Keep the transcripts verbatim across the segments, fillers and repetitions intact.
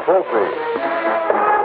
Trophy.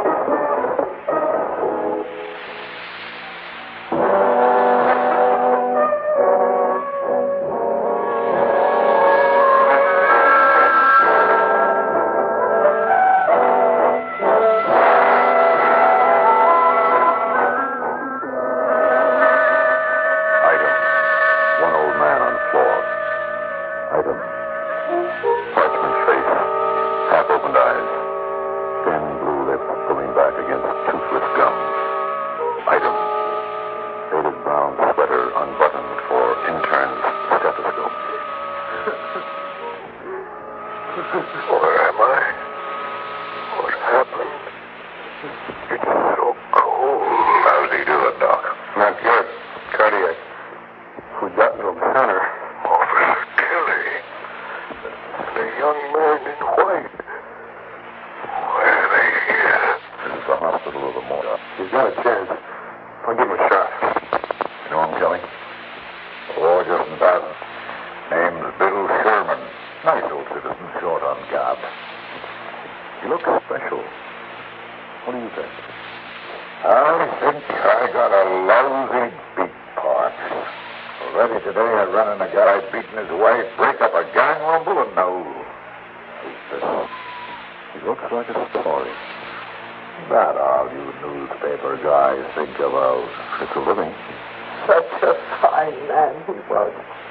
Where am I? What happened? It's so cold. How's he doing, Doc? Not good. Cardiac. We got into the center. Officer Kelly. And a young man in white. Why are they here? This is the hospital or the morgue. He's got a chance. I'll give him a shot. You know him, Kelly? Oh, just about. Name's Bill Sherman. Nice old citizen, short on job. He looks special. What do you think? I think I got a lousy beat, Park. Already today I run in a guy beating his wife, break up a gang rumble, and no. He looks like a story. Not all you newspaper guys think about. It's a living. Such a fine man he was.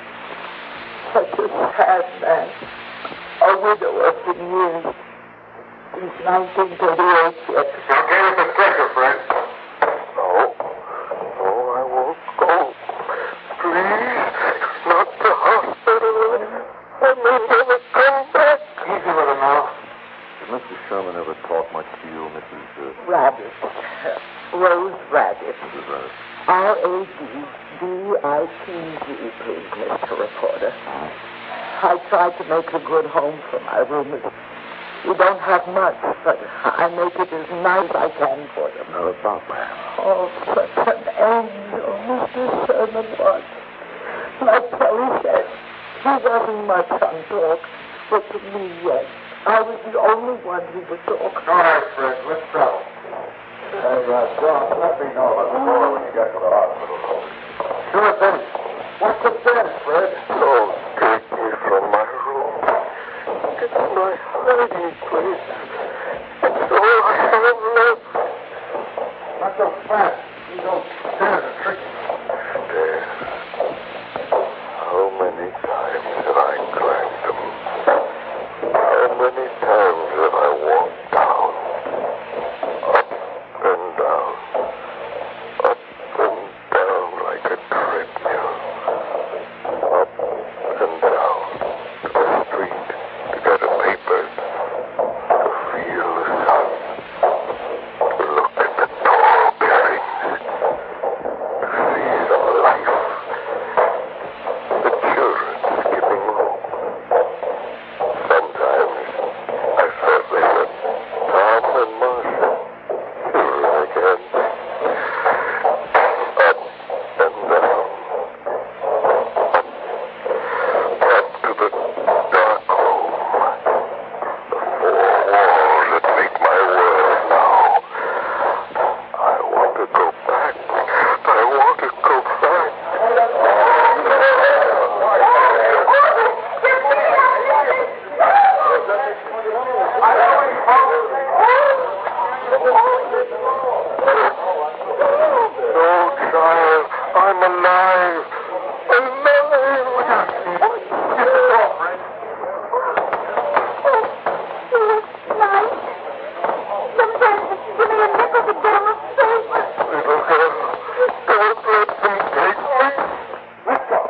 Such a sad man. A widower for years. Since nineteen thirty-eight, yet. Now get us a stretcher, Fred. No. No, I won't go. Please. Not the hospital. I may never come back. Easy with him now. Did Mister Sherman ever talk much to you, Missus Uh... Radish. Rose Radish. Missus Radish? R A D D I T Z, please, Mister Reporter. I tried to make a good home for my roomers. We don't have much, but I make it as nice as I can for them. Not about that. Oh, such an angel Mister Sherman was. Like Kelly said, he wasn't much on talk, but to me, yes. I was the only one who would talk. All right, Fred, let's travel. Hey, uh, John, let me know about the door when you get to the hospital. Sure thing. What's the sense, Fred? Don't take me from my room. It's my hiding place. It's all I have left. Not so fast. These old stairs are tricky. Stairs. How many times have I climbed them? How many times have I walked down? Up and down. Up and down like a treadmill. Up and down to the street to get a paper. To feel the sun. To look at the tall buildings. To see the life. The children skipping rope. Sometimes I felt they were Tom and Marcia. Children again. Up and down. Up to the dark home. The four walls that make my world now. I want to go back. I want to go back. No, child. I'm alive. Alive. Nice. Sometimes it's give me a nickel to get on the street. Little girl, don't let them take me. Let's go.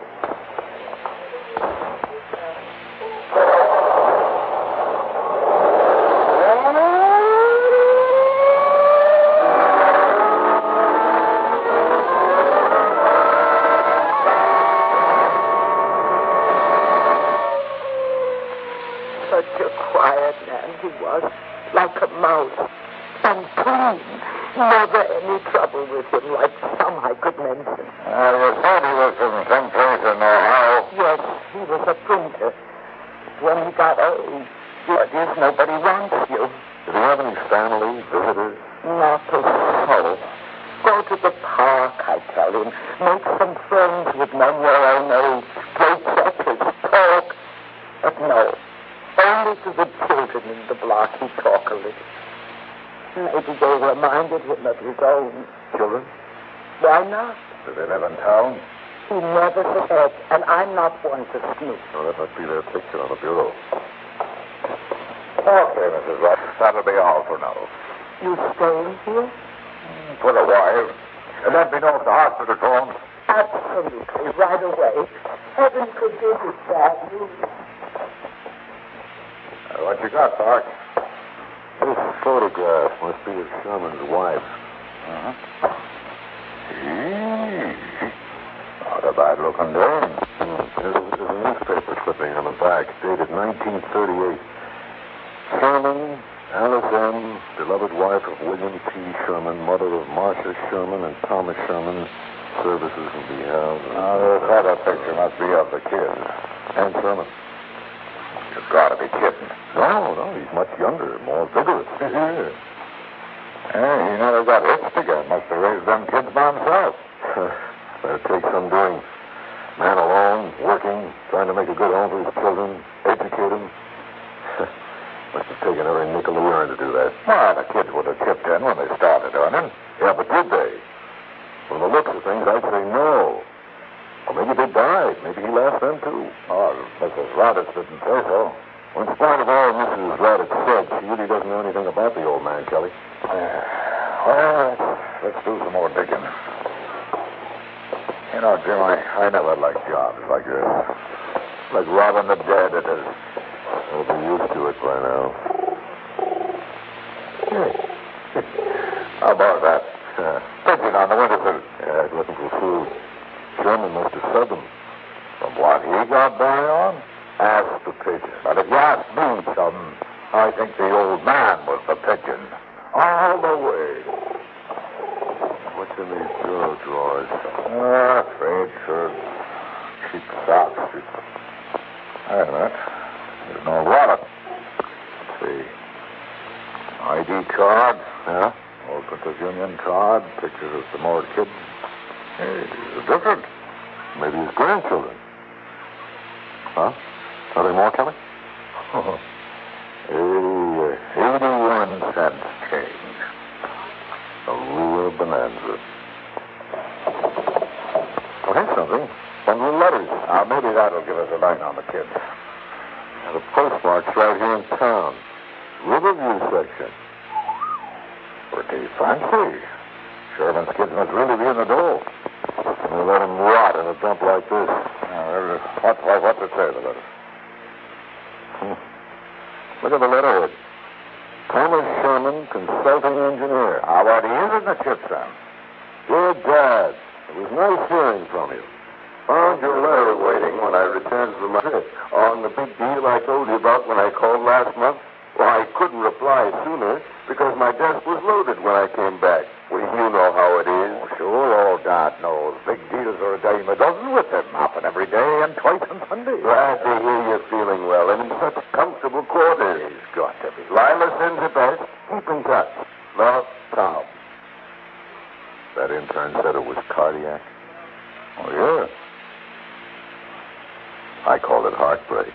Such a quiet man he was, like a mouse, and clean. Never any trouble with him, like some I could mention. I was thought he was from some place in Ohio. Yes, he was a printer. When he got old, what is nobody wants you. to the park, I tell him. Make some friends with men your own age. Play checkers, talk. But no, only to the children in the block he talk a little. Maybe they reminded him of his own. Children? Why not? Do they live in town? He never said, and I'm not one to snoop. Oh, that must be their picture on the bureau. Okay, Missus Ross. That'll be all for now. You staying here? For a while. And let me know if the hospital phones. Absolutely, right away. Heaven forbid it's bad news. Uh, what you got, Park? This photograph must be of Sherman's wife. Uh-huh. Gee. Not a bad-looking dame. Hmm. There's, a, there's a newspaper clipping on the back, dated nineteen thirty-eight. Sherman, Alice M., beloved wife of William T. Sherman, mother of Marcia Sherman and Thomas Sherman. Services will be held. Now, this other picture must be of the kid. And Sherman. You've got to be kidding. No, no, he's much younger, more vigorous. Hey, he never got hitched again. Must have raised them kids by himself. That'll take some doing. Man alone, working, trying to make a good home for his children, educate them. Must have taken every nickel he earned to do that. Well, the kids would have chipped in when they started earning. Yeah, but did they? From the looks of things, I'd say no. Or maybe they died. Maybe he left them, too. Oh, Missus Raditz didn't say so. Well, in spite of all Missus Raditz said, she really doesn't know anything about the old man, Kelly. Yeah. Well, let's do some more digging. You know, Jim, I, I never liked jobs like this. Like robbing the dead, it is. I'll be used to it by now. How about that? Uh, pigeon on the windowsill. Yeah, he's looking for food. Sherman must have fed them. From what he got by on? Ask the pigeon. But if you ask me, son, I think the old man was the pigeon. All the way. What's in these bureau drawers? Ah, trade shirts, cheap socks. Wait a minute. There's no wallet. Let's see. I D card. Yeah? Old Printers Union card. Pictures of some more kids. Hey, these are different. Maybe his grandchildren. Huh? Are there more, Kelly? Hey, eighty-one cents change. A real bonanza. Oh, here's something. Bundle of letters. Now, maybe that'll give us a line on the kids. And the postmark's right here in town. Riverview section. Pretty fancy. Sherman's kids must really be in the dough. And they let him rot in a dump like this. Uh, what, what, what's it say, the letter? Hmm. Look at the letterhead. Thomas Sherman, consulting engineer. How about he is in the chip, Sam? Dear Dad, it was nice hearing from you. Found your letter waiting when I returned from my trip on the big deal I told you about when I called last month. Well, I couldn't reply sooner because my desk was loaded when I came back. Well, you know how it is. Oh, sure, old God knows. Big deals are a dime a dozen with him. Happen every day and twice on Sunday. Glad to hear you're feeling well and in such comfortable quarters. He's got to be. Lila sends her best. Keep in touch. Love, Tom. That intern said it was cardiac. Oh, yeah? I called it heartbreak.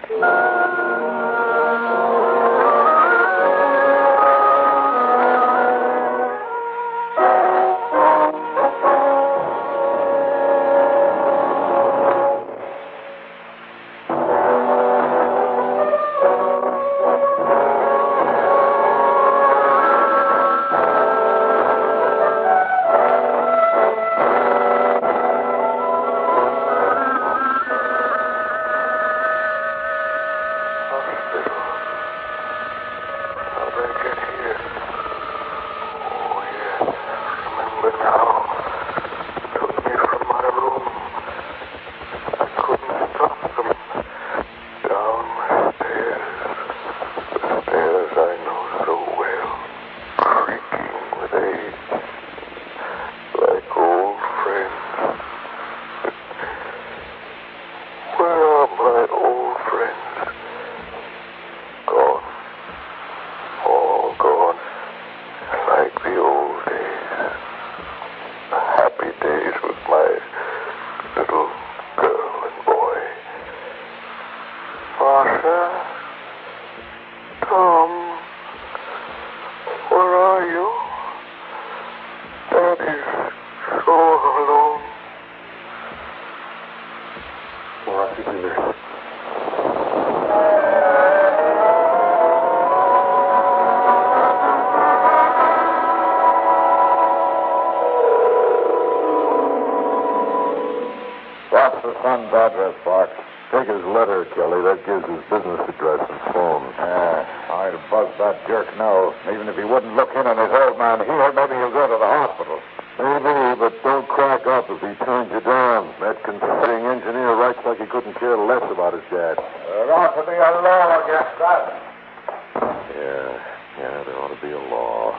the son's address box? Take his letter, Kelly. That gives his business address and phone. Yeah, I'd buzz that jerk now. Even if he wouldn't look in on his old man here, maybe he'll go to the hospital. Maybe, but don't crack up if he turns you down. That consulting engineer writes like he couldn't care less about his dad. There ought to be a law against that. Yeah, yeah, there ought to be a law.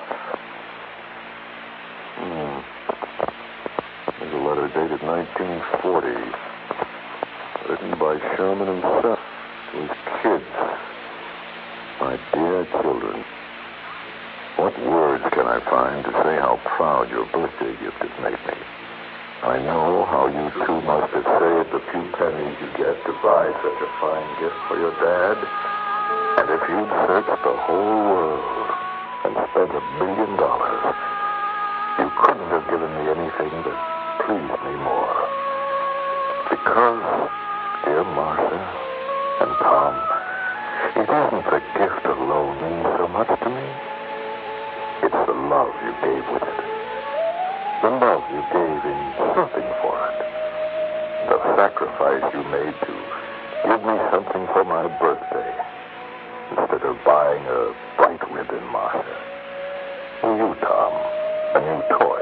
Hmm. There's a letter dated nineteen forty. Written by Sherman himself to his kids. My dear children, what words can I find to say how proud your birthday gift has made me? I know how you two must have saved the few pennies you get to buy such a fine gift for your dad. And if you'd searched the whole world and spent a billion dollars, you couldn't have given me anything that pleased me more. Because, dear Martha and Tom, it isn't the gift alone means so much to me. It's the love you gave with it. The love you gave in something for it. The sacrifice you made to give me something for my birthday instead of buying a bright ribbon, Martha. And you, Tom, a new toy.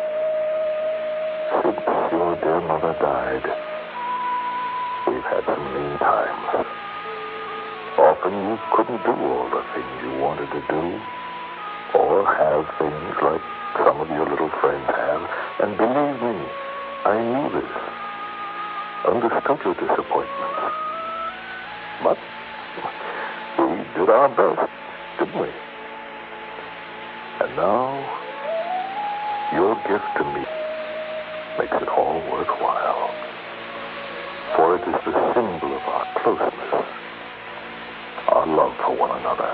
Since your dear mother died, we've had some mean times. Often you couldn't do all the things you wanted to do, or have things like some of your little friends have. And believe me, I knew this. Understood your disappointments. But we did our best, didn't we? And now, your gift to me makes it all worthwhile. For it is the symbol of our closeness, our love for one another.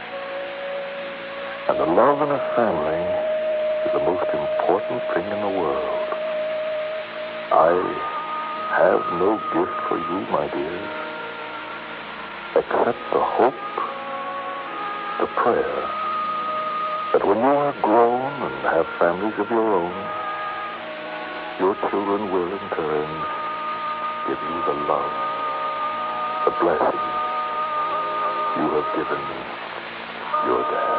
And the love in a family is the most important thing in the world. I have no gift for you, my dears, except the hope, the prayer, that when you are grown and have families of your own, your children will in turn give you the love, the blessing you have given your dad.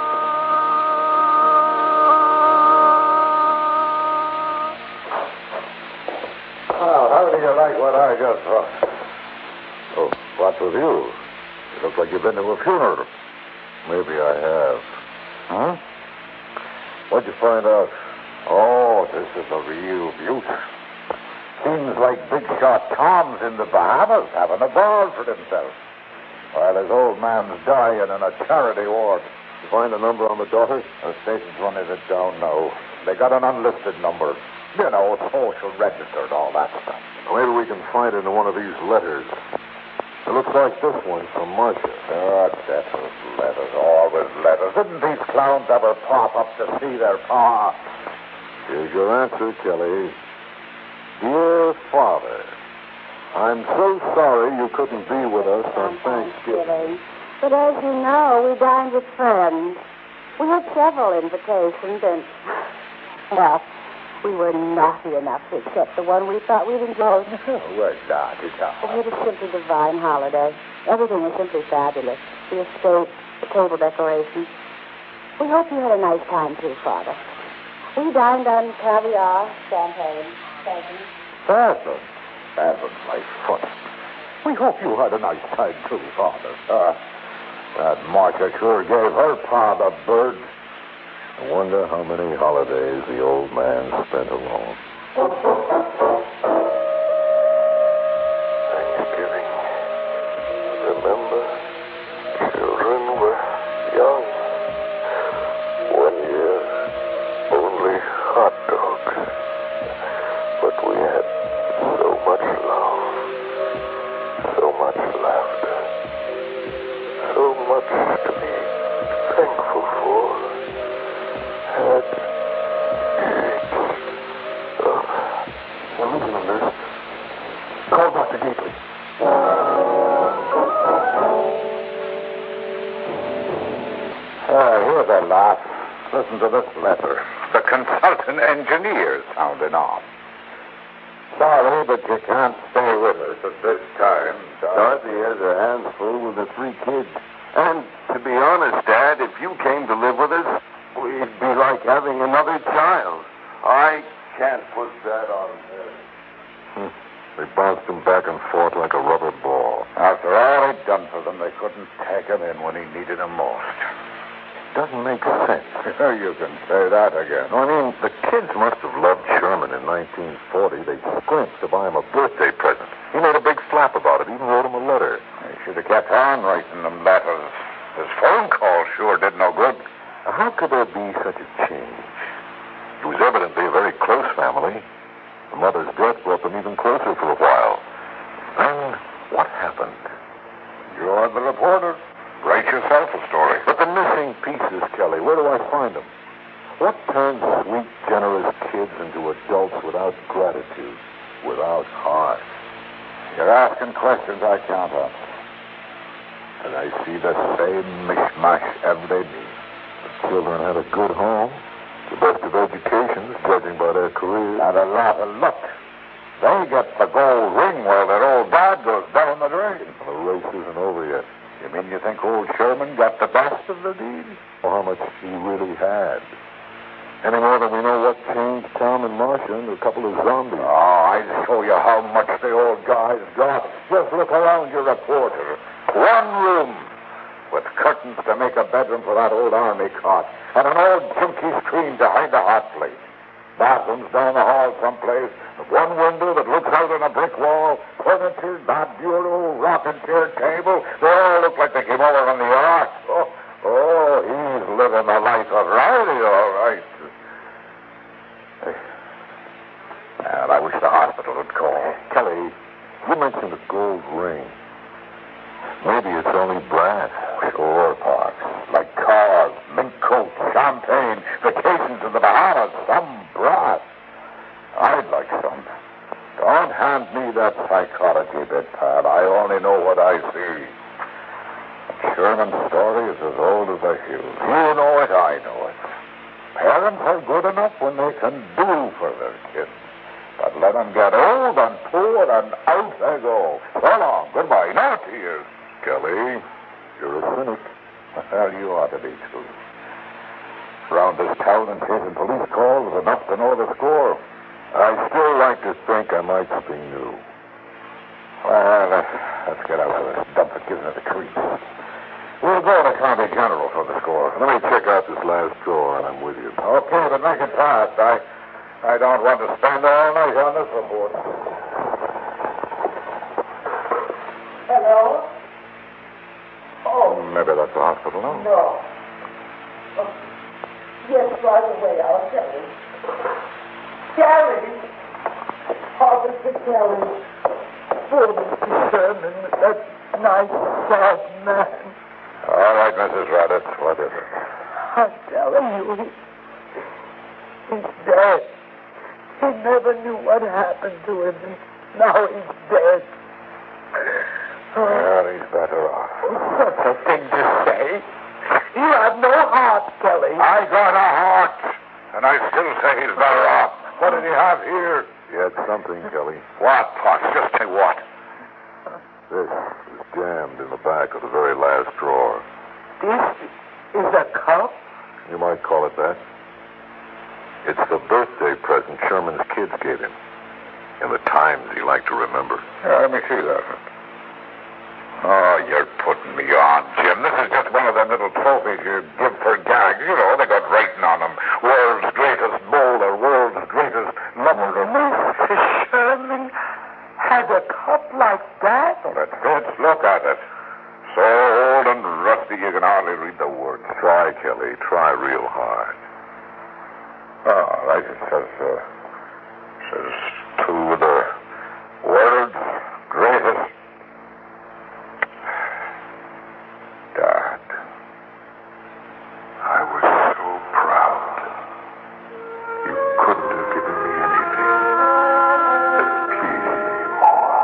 Well, how do you like what I just saw? Oh, what's with you? You look like you've been to a funeral. Maybe I have. Huh? What'd you find out? Oh, this is a real beaut. Seems like Big Shot Tom's in the Bahamas having a ball for himself, while his old man's dying in a charity ward. You find a number on the daughter? The station's running it down now. They got an unlisted number. You know, social registered, all that stuff. Well, maybe we can find it in one of these letters. It looks like this one from Marcia. Oh, letters, letters, always letters. Didn't these clowns ever pop up to see their pa? Here's your answer, Kelly. Dear Father, I'm so sorry you couldn't be with us on Thanksgiving. But as you know, we dined with friends. We had several invitations, and, well, we were naughty enough to accept the one we thought we'd enjoy. We're naughty, We had a simply divine holiday. Everything was simply fabulous. The estate, the table decorations. We hope you had a nice time, too, Father. We dined on caviar, champagne, pheasant. Pheasant? Pheasant, my foot. We hope you had a nice time, too, Father. Uh, that Marcia sure gave her pa the bird. I wonder how many holidays the old man spent alone. Thanksgiving. Remember, children were young. One year, only hot dogs. But we had so much love, so much laughter, so much to be thankful for. Had Well, listen, nurse. Call Doctor Gately. Ah, here's a laugh. Listen to this letter. The consultant engineer sounding off. Sorry, but you can't stay with us at this time. Dorothy has her hands full with the three kids. And to be honest, Dad, if you came to live with us, we'd be like having another child. I can't put that on her. Hmm. They bounced him back and forth like a rubber ball. After all he'd done for them, they couldn't take him in when he needed him most. Doesn't make sense. You can say that again. I mean, the kids must have loved Sherman in nineteen forty. They scrimped to buy him a birthday present. He made a big flap about it, even wrote him a letter. He should have kept on writing them letters. His phone call sure did no good. How could there be such a change? It was evidently a very close family. The mother's death brought them even closer for a while. Then, what happened? You're the reporter. Write yourself a story. But the missing pieces, Kelly, where do I find them? What turns sweet, generous kids into adults without gratitude, without heart? You're asking questions I can't answer. And I see the same mishmash every day. The children had a good home, the best of educations, judging by their careers. And a lot of luck. They get the gold ring while their old dad goes down the drain. Well, the race isn't over yet. You mean you think old Sherman got the best of the deal? Or how much he really had? Any more than we know what changed Tom and Marcia into a couple of zombies. Oh, I'd show you how much the old guy's got. Just look around your reporter. One room with curtains to make a bedroom for that old army cot, and an old junky screen behind the hot plate. Bathrooms down the hall someplace, one window that looks out on a brick wall, furniture, that bureau, rocking chair, table. They all look like they came over on the ark. Oh, oh, he's living a life of rowdy, all right. And I wish the hospital would call. Kelly, you mentioned a gold ring. Maybe it's only brass. Sure, Parks. Like cars, mink coats, champagne, vacations in the Bahamas, some brass. I'd like some. Don't hand me that psychology bit, pal. I only know what I see. Sherman's story is as old as the hills. You know it, I know it. Parents are good enough when they can do for their kids. But let them get old and poor and out they go. So long. Goodbye. Now, tears. Kelly, you're a cynic. Well, you ought to be, too. Round this town and chasing police calls is enough to know the score. I still like to think I might something new. Well, let's, let's get out of this dump that gives me the creeps. We'll go to County General for the score. Let me check out this last drawer, and I'm with you. Okay, but make it fast. I, I don't want to spend all night on this report. Hello? Oh. Maybe that's the hospital, no? No. Oh, yes, right away. I'll tell you. Kelly. Officer Kelly. Poor Mister Sherman, that nice, soft man. All right, Missus Raditz. What is it? I'm telling you, he, he's dead. He never knew what happened to him, and now he's dead. Well, he's better off. Such a thing to say. You have no heart, Kelly. I got a heart, and I still say he's better off. What did he have here? He had something, Kelly. What, Potts? Just say what? This is jammed in the back of the very last drawer. This is a cup? You might call it that. It's the birthday present Sherman's kids gave him. In the times he liked to remember. Yeah, let me see that. Oh, you're putting me on, Jim. This is just one of them little trophies you give for gags. You know, they got writing on them. World's greatest bowler, world's greatest lover. Mister Sherman had a cup like that? Well, it fits. Look at it. So old and rusty you can hardly read the words. Try, Kelly. Try real hard. Oh, right. It says, uh, says to the world's greatest Dad, I was so proud. You couldn't have given me anything that pleased me more.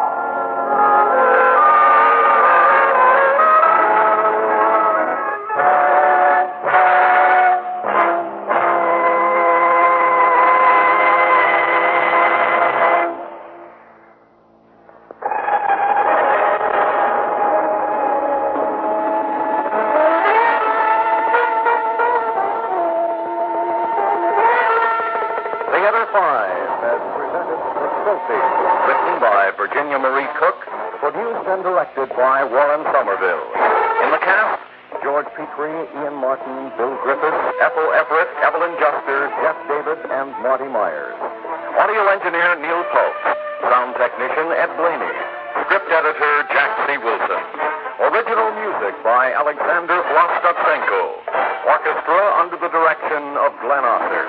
Sophie, written by Virginia Marie Cook, produced and directed by Warren Somerville. In the cast, George Petrie, Ian Martin, Bill Griffiths, Ethel Everett, Evelyn Juster, Jeff David, and Marty Myers. Audio engineer Neil Pope. Sound technician Ed Blaney. Script editor Jack C. Wilson. Original music by Alexander Vlastotsenko. Orchestra under the direction of Glenn Osser.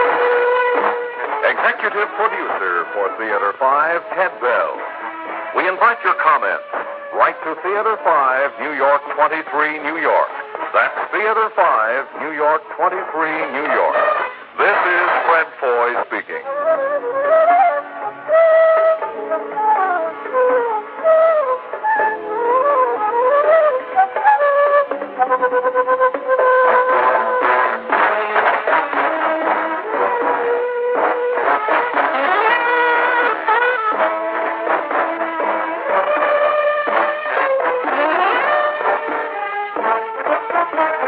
Executive producer for Theater five, Ted Bell. We invite your comments. Write to Theater five, New York twenty-three, New York. That's Theater five, New York twenty-three, New York. This is Fred Foy speaking. Thank you.